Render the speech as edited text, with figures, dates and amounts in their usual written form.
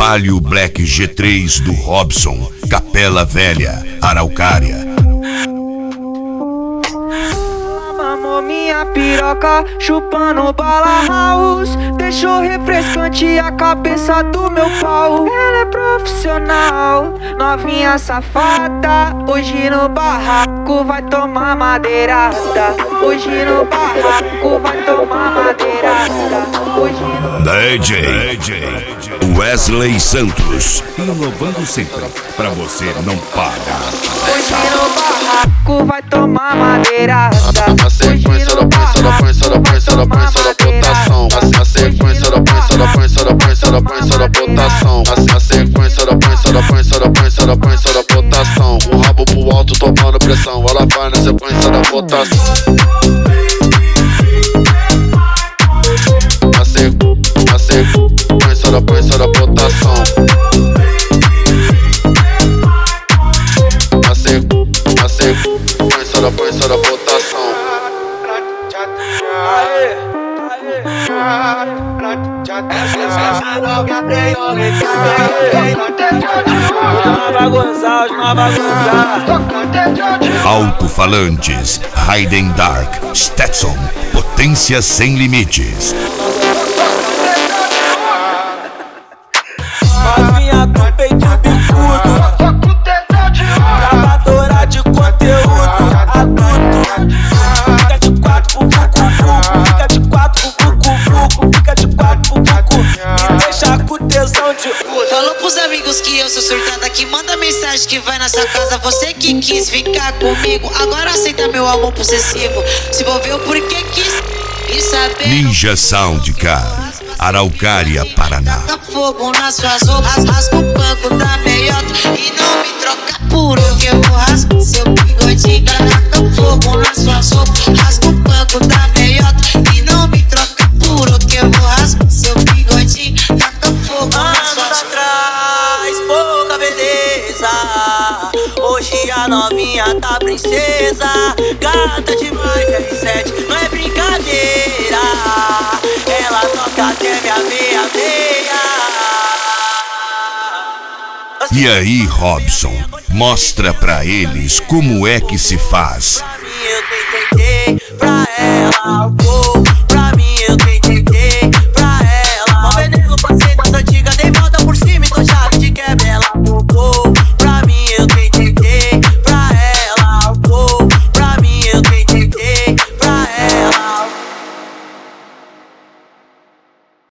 Palio Black G3 do Robson, Capela Velha, Araucária. Mamou minha piroca, chupando bala house. Deixou refrescante a cabeça do meu pau. Ela é profissional, novinha safada. Hoje no barraco vai tomar madeirada. Hoje no barraco vai tomar madeirada. Hoje no... DJ Wesley Santos, inovando sempre, pra você não parar. Hoje no barraco vai tomar madeirada. A sequência da botação. A sequência da botação. A sequência da botação. O rabo pro alto tomando pressão. Ela vai na sequência da botação. A sequência da botação. A sequência da botação. Alto-falantes, Raiden Dark, Stetson, potência sem limites. Novinha do peito bicudo, gravadora de conteúdo adulto. Fica de quatro pro cucu, fica de quatro pro cucu, fica de quatro pro cucu. Me deixa com tesão de... Falou pros amigos que eu sou surtada, que manda mensagem que vai na sua casa. Você que quis ficar comigo, agora aceita meu amor possessivo. Se envolveu porque quis e saber. Ninja Sound Car, Araucária, Paraná. Taca fogo nas suas roupas, rasga o banco da meiota e não me troca por eu que eu vou rasgar seu bigodinho. Taca fogo nas suas roupas, rasga o banco da meiota e não me troca por eu que eu vou rasgar seu bigodinho. Taca fogo nas suas roupas. Traz pouca beleza, hoje a novinha tá princesa. Gata demais, R7, não é brincadeira. Ela toca até minha meia. E aí, Robson, mostra pra eles como é que se faz. Eu tentei pra ela,